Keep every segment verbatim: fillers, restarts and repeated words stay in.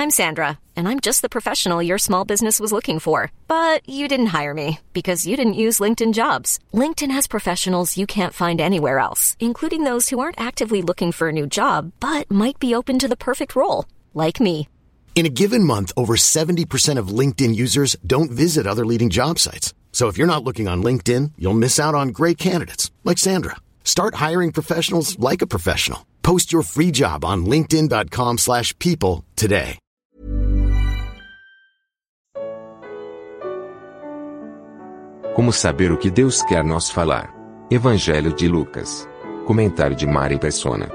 I'm Sandra, and I'm just the professional your small business was looking for. But you didn't hire me because you didn't use LinkedIn Jobs. LinkedIn has professionals you can't find anywhere else, including those who aren't actively looking for a new job, but might be open to the perfect role, like me. In a given month, over seventy percent of LinkedIn users don't visit other leading job sites. So if you're not looking on LinkedIn, you'll miss out on great candidates like Sandra. Start hiring professionals like a professional. Post your free job on linkedin dot com slash people today. Como saber o que Deus quer nos falar? Evangelho de Lucas. Comentário de Mari Persona.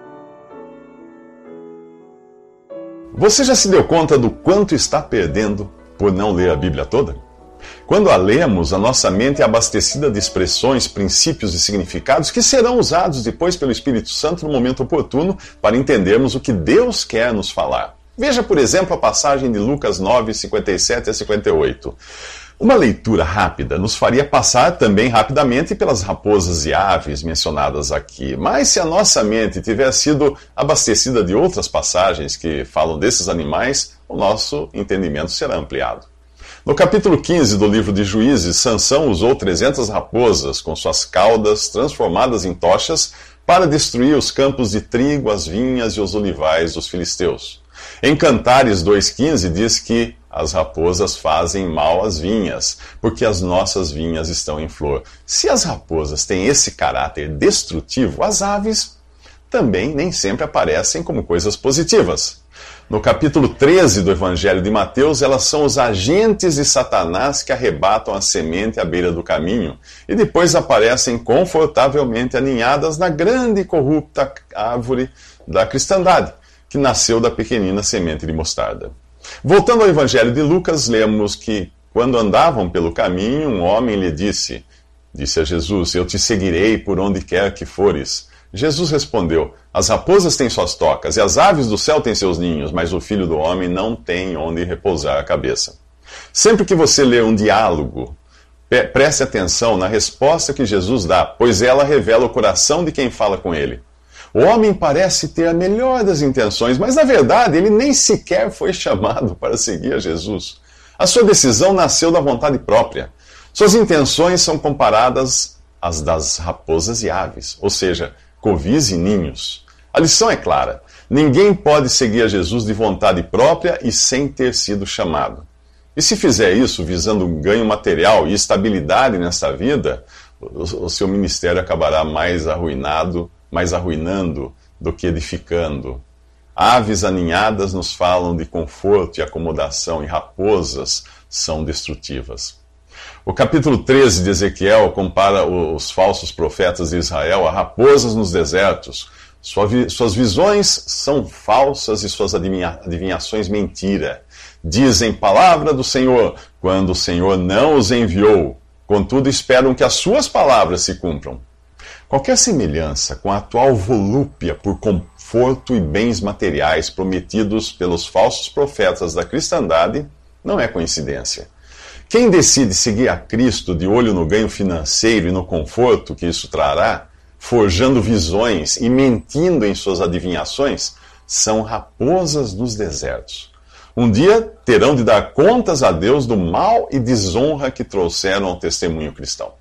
Você já se deu conta do quanto está perdendo por não ler a Bíblia toda? Quando a lemos, a nossa mente é abastecida de expressões, princípios e significados que serão usados depois pelo Espírito Santo no momento oportuno para entendermos o que Deus quer nos falar. Veja, por exemplo, a passagem de Lucas nove, cinquenta e sete a cinquenta e oito. Uma leitura rápida nos faria passar também rapidamente pelas raposas e aves mencionadas aqui. Mas se a nossa mente tiver sido abastecida de outras passagens que falam desses animais, o nosso entendimento será ampliado. No capítulo quinze do livro de Juízes, Sansão usou trezentas raposas com suas caudas transformadas em tochas para destruir os campos de trigo, as vinhas e os olivais dos filisteus. Em Cantares dois, quinze diz que as raposas fazem mal às vinhas, porque as nossas vinhas estão em flor. Se as raposas têm esse caráter destrutivo, as aves também nem sempre aparecem como coisas positivas. No capítulo treze do Evangelho de Mateus, elas são os agentes de Satanás que arrebatam a semente à beira do caminho e depois aparecem confortavelmente aninhadas na grande e corrupta árvore da cristandade, que nasceu da pequenina semente de mostarda. Voltando ao Evangelho de Lucas, lemos que, quando andavam pelo caminho, um homem lhe disse, disse a Jesus, eu te seguirei por onde quer que fores. Jesus respondeu, as raposas têm suas tocas e as aves do céu têm seus ninhos, mas o Filho do Homem não tem onde repousar a cabeça. Sempre que você lê um diálogo, preste atenção na resposta que Jesus dá, pois ela revela o coração de quem fala com ele. O homem parece ter a melhor das intenções, mas na verdade ele nem sequer foi chamado para seguir a Jesus. A sua decisão nasceu da vontade própria. Suas intenções são comparadas às das raposas e aves, ou seja, covis e ninhos. A lição é clara. Ninguém pode seguir a Jesus de vontade própria e sem ter sido chamado. E se fizer isso visando um ganho material e estabilidade nesta vida, o seu ministério acabará mais arruinado, mais arruinando do que edificando. Aves aninhadas nos falam de conforto e acomodação, e raposas são destrutivas. O capítulo treze de Ezequiel compara os falsos profetas de Israel a raposas nos desertos. Suas visões são falsas e suas adivinha- adivinhações mentira. Dizem palavra do Senhor, quando o Senhor não os enviou. Contudo, esperam que as suas palavras se cumpram. Qualquer semelhança com a atual volúpia por conforto e bens materiais prometidos pelos falsos profetas da cristandade não é coincidência. Quem decide seguir a Cristo de olho no ganho financeiro e no conforto que isso trará, forjando visões e mentindo em suas adivinhações, são raposas dos desertos. Um dia terão de dar contas a Deus do mal e desonra que trouxeram ao testemunho cristão.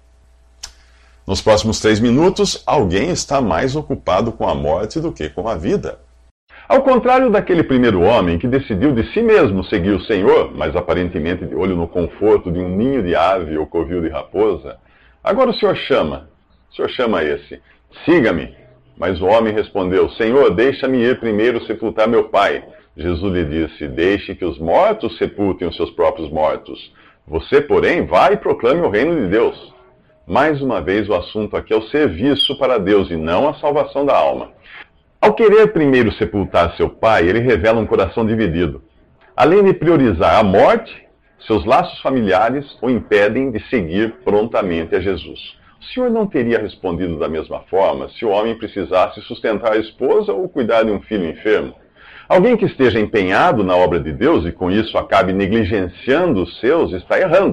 Nos próximos três minutos, alguém está mais ocupado com a morte do que com a vida. Ao contrário daquele primeiro homem que decidiu de si mesmo seguir o Senhor, mas aparentemente de olho no conforto de um ninho de ave ou covil de raposa, agora o Senhor chama, o Senhor chama esse, siga-me. Mas o homem respondeu, Senhor, deixa-me ir primeiro sepultar meu pai. Jesus lhe disse, deixe que os mortos sepultem os seus próprios mortos. Você, porém, vai e proclame o reino de Deus. Mais uma vez, o assunto aqui é o serviço para Deus e não a salvação da alma. Ao querer primeiro sepultar seu pai, ele revela um coração dividido. Além de priorizar a morte, seus laços familiares o impedem de seguir prontamente a Jesus. O Senhor não teria respondido da mesma forma se o homem precisasse sustentar a esposa ou cuidar de um filho enfermo. Alguém que esteja empenhado na obra de Deus e com isso acabe negligenciando os seus está errando,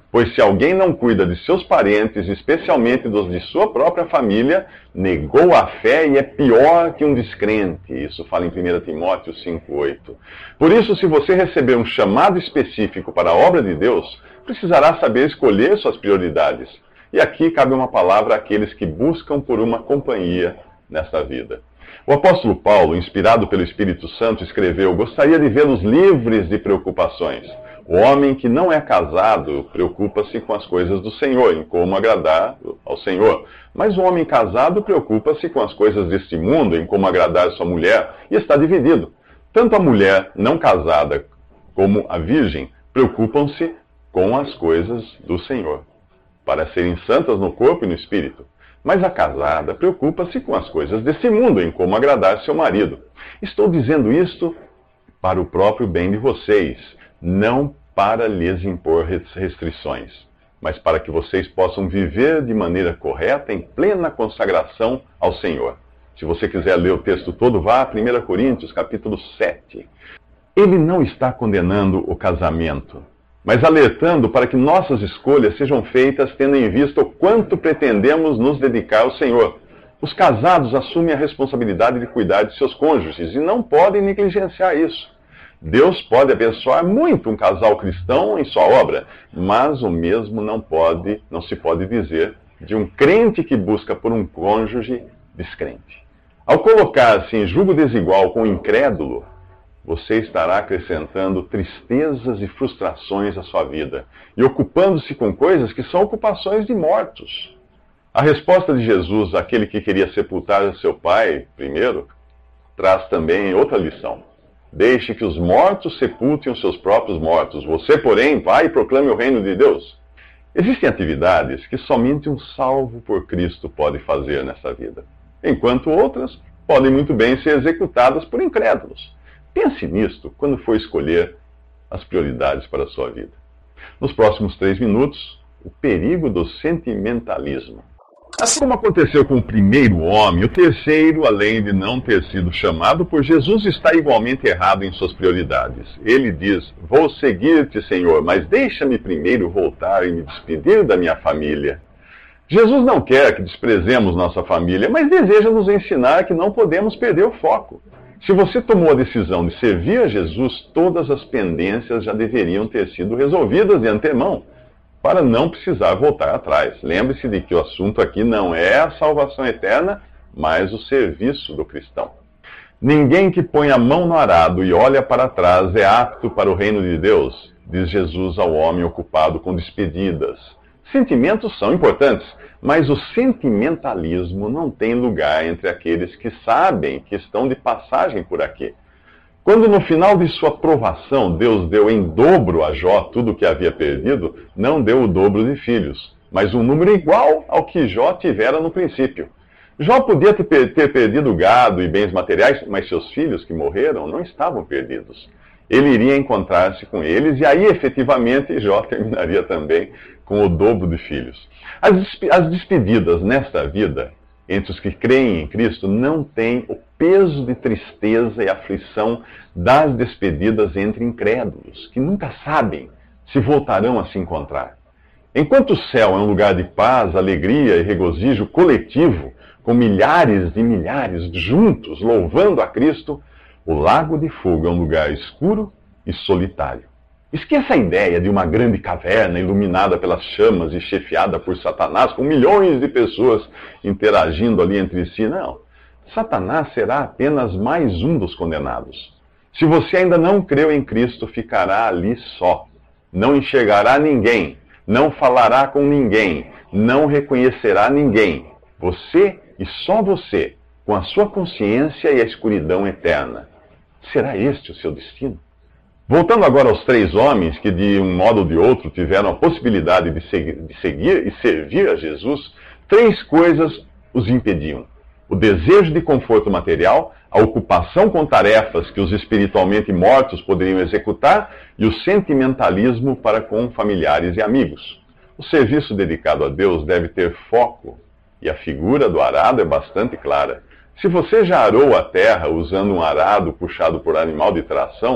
Pois se alguém não cuida de seus parentes, especialmente dos de sua própria família, negou a fé e é pior que um descrente. Isso fala em primeira Timóteo cinco, oito. Por isso, se você receber um chamado específico para a obra de Deus, precisará saber escolher suas prioridades. E aqui cabe uma palavra àqueles que buscam por uma companhia nesta vida. O apóstolo Paulo, inspirado pelo Espírito Santo, escreveu: gostaria de vê-los livres de preocupações. O homem que não é casado preocupa-se com as coisas do Senhor, em como agradar ao Senhor. Mas o homem casado preocupa-se com as coisas deste mundo, em como agradar sua mulher, e está dividido. Tanto a mulher não casada como a virgem preocupam-se com as coisas do Senhor, para serem santas no corpo e no espírito. Mas a casada preocupa-se com as coisas deste mundo, em como agradar seu marido. Estou dizendo isto para o próprio bem de vocês, não para lhes impor restrições, mas para que vocês possam viver de maneira correta, em plena consagração ao Senhor. Se você quiser ler o texto todo, vá a primeira Coríntios, capítulo sete. Ele não está condenando o casamento, mas alertando para que nossas escolhas sejam feitas tendo em vista o quanto pretendemos nos dedicar ao Senhor. Os casados assumem a responsabilidade de cuidar de seus cônjuges e não podem negligenciar isso. Deus pode abençoar muito um casal cristão em sua obra, mas o mesmo não pode, não se pode dizer de um crente que busca por um cônjuge descrente. Ao colocar-se em julgo desigual com o incrédulo, você estará acrescentando tristezas e frustrações à sua vida e ocupando-se com coisas que são ocupações de mortos. A resposta de Jesus àquele que queria sepultar seu pai primeiro traz também outra lição. Deixe que os mortos sepultem os seus próprios mortos. Você, porém, vai e proclame o reino de Deus. Existem atividades que somente um salvo por Cristo pode fazer nessa vida, enquanto outras podem muito bem ser executadas por incrédulos. Pense nisto quando for escolher as prioridades para a sua vida. Nos próximos três minutos, o perigo do sentimentalismo. Assim como aconteceu com o primeiro homem, o terceiro, além de não ter sido chamado por Jesus, está igualmente errado em suas prioridades. Ele diz: vou seguir-te, Senhor, mas deixa-me primeiro voltar e me despedir da minha família. Jesus não quer que desprezemos nossa família, mas deseja nos ensinar que não podemos perder o foco. Se você tomou a decisão de servir a Jesus, todas as pendências já deveriam ter sido resolvidas de antemão, para não precisar voltar atrás. Lembre-se de que o assunto aqui não é a salvação eterna, mas o serviço do cristão. Ninguém que põe a mão no arado e olha para trás é apto para o reino de Deus, diz Jesus ao homem ocupado com despedidas. Sentimentos são importantes, mas o sentimentalismo não tem lugar entre aqueles que sabem que estão de passagem por aqui. Quando no final de sua provação Deus deu em dobro a Jó tudo o que havia perdido, não deu o dobro de filhos, mas um número igual ao que Jó tivera no princípio. Jó podia ter, ter perdido gado e bens materiais, mas seus filhos que morreram não estavam perdidos. Ele iria encontrar-se com eles e aí efetivamente Jó terminaria também com o dobro de filhos. As, as despedidas nesta vida, entre os que creem em Cristo, não têm o peso de tristeza e aflição das despedidas entre incrédulos, que nunca sabem se voltarão a se encontrar. Enquanto o céu é um lugar de paz, alegria e regozijo coletivo, com milhares e milhares juntos louvando a Cristo, o lago de fogo é um lugar escuro e solitário. Esqueça a ideia de uma grande caverna iluminada pelas chamas e chefiada por Satanás, com milhões de pessoas interagindo ali entre si. Não. Satanás será apenas mais um dos condenados. Se você ainda não creu em Cristo, ficará ali só. Não enxergará ninguém, não falará com ninguém, não reconhecerá ninguém. Você e só você, com a sua consciência e a escuridão eterna. Será este o seu destino? Voltando agora aos três homens que, de um modo ou de outro, tiveram a possibilidade de seguir, de seguir e servir a Jesus, três coisas os impediam: o desejo de conforto material, a ocupação com tarefas que os espiritualmente mortos poderiam executar e o sentimentalismo para com familiares e amigos. O serviço dedicado a Deus deve ter foco, e a figura do arado é bastante clara. Se você já arou a terra usando um arado puxado por animal de tração,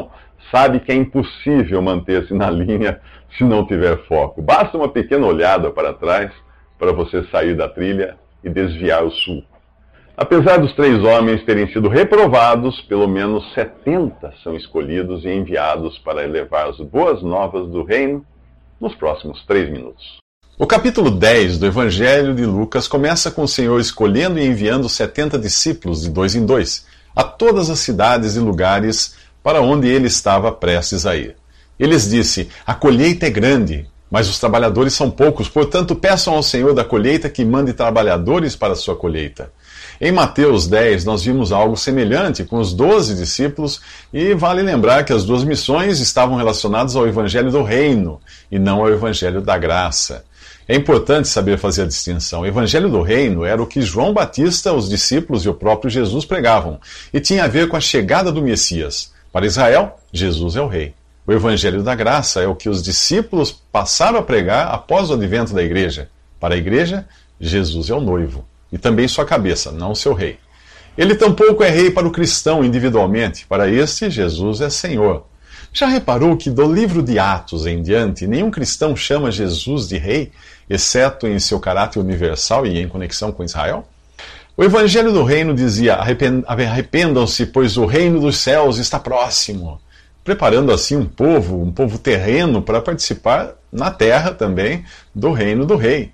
sabe que é impossível manter-se na linha se não tiver foco. Basta uma pequena olhada para trás para você sair da trilha e desviar o sulco. Apesar dos três homens terem sido reprovados, pelo menos setenta são escolhidos e enviados para levar as boas novas do reino nos próximos três minutos. O capítulo dez do Evangelho de Lucas começa com o Senhor escolhendo e enviando setenta discípulos de dois em dois a todas as cidades e lugares para onde ele estava prestes a ir. Ele lhes disse: a colheita é grande, mas os trabalhadores são poucos, portanto peçam ao Senhor da colheita que mande trabalhadores para a sua colheita. Em Mateus dez, nós vimos algo semelhante com os doze discípulos, e vale lembrar que as duas missões estavam relacionadas ao Evangelho do Reino e não ao Evangelho da Graça. É importante saber fazer a distinção. O Evangelho do Reino era o que João Batista, os discípulos e o próprio Jesus pregavam, e tinha a ver com a chegada do Messias. Para Israel, Jesus é o Rei. O Evangelho da Graça é o que os discípulos passaram a pregar após o advento da igreja. Para a igreja, Jesus é o noivo, e também sua cabeça, não seu rei. Ele tampouco é rei para o cristão individualmente. Para este, Jesus é Senhor. Já reparou que do livro de Atos em diante, nenhum cristão chama Jesus de rei, exceto em seu caráter universal e em conexão com Israel? O Evangelho do Reino dizia: arrependam-se, pois o reino dos céus está próximo, preparando assim um povo, um povo terreno, para participar na terra também do reino do rei,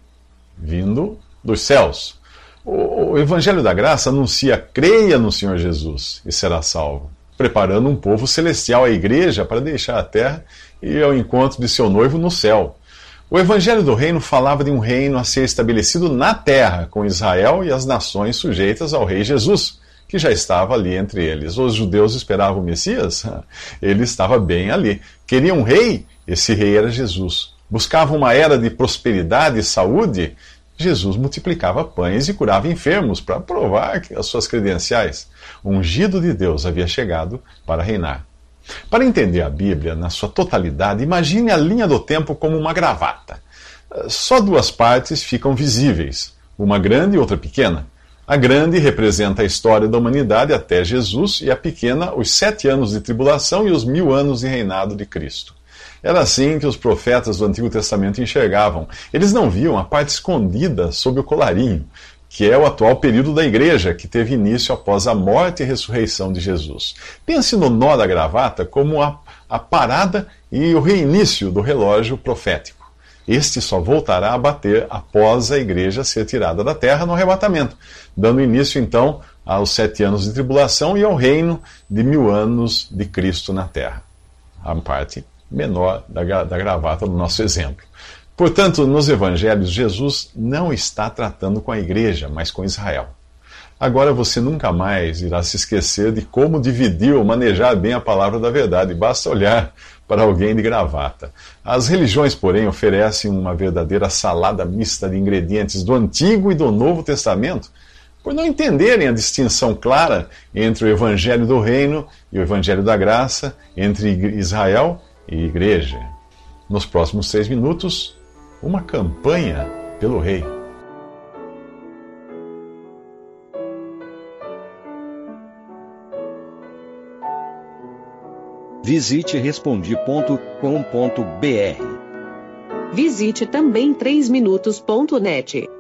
vindo dos céus. O Evangelho da Graça anuncia: creia no Senhor Jesus e será salvo, preparando um povo celestial, a igreja, para deixar a terra e ir ao encontro de seu noivo no céu. O Evangelho do Reino falava de um reino a ser estabelecido na terra, com Israel e as nações sujeitas ao rei Jesus, que já estava ali entre eles. Os judeus esperavam o Messias? Ele estava bem ali. Queriam um rei? Esse rei era Jesus. Buscavam uma era de prosperidade e saúde? Jesus multiplicava pães e curava enfermos para provar as suas credenciais. O ungido de Deus havia chegado para reinar. Para entender a Bíblia na sua totalidade, imagine a linha do tempo como uma gravata. Só duas partes ficam visíveis, uma grande e outra pequena. A grande representa a história da humanidade até Jesus, e a pequena, os sete anos de tribulação e os mil anos de reinado de Cristo. Era assim que os profetas do Antigo Testamento enxergavam. Eles não viam a parte escondida sob o colarinho, que é o atual período da igreja, que teve início após a morte e ressurreição de Jesus. Pense no nó da gravata como a, a parada e o reinício do relógio profético. Este só voltará a bater após a igreja ser tirada da terra no arrebatamento, dando início então aos sete anos de tribulação e ao reino de mil anos de Cristo na terra. A parte menor da, da gravata do nosso exemplo. Portanto, nos evangelhos, Jesus não está tratando com a igreja, mas com Israel. Agora você nunca mais irá se esquecer de como dividir ou manejar bem a palavra da verdade. Basta olhar para alguém de gravata. As religiões, porém, oferecem uma verdadeira salada mista de ingredientes do Antigo e do Novo Testamento, por não entenderem a distinção clara entre o Evangelho do Reino e o Evangelho da Graça, entre Israel e igreja. Nos próximos três minutos, uma campanha pelo rei. Visite respondi ponto com ponto br. Visite também três minutos ponto net.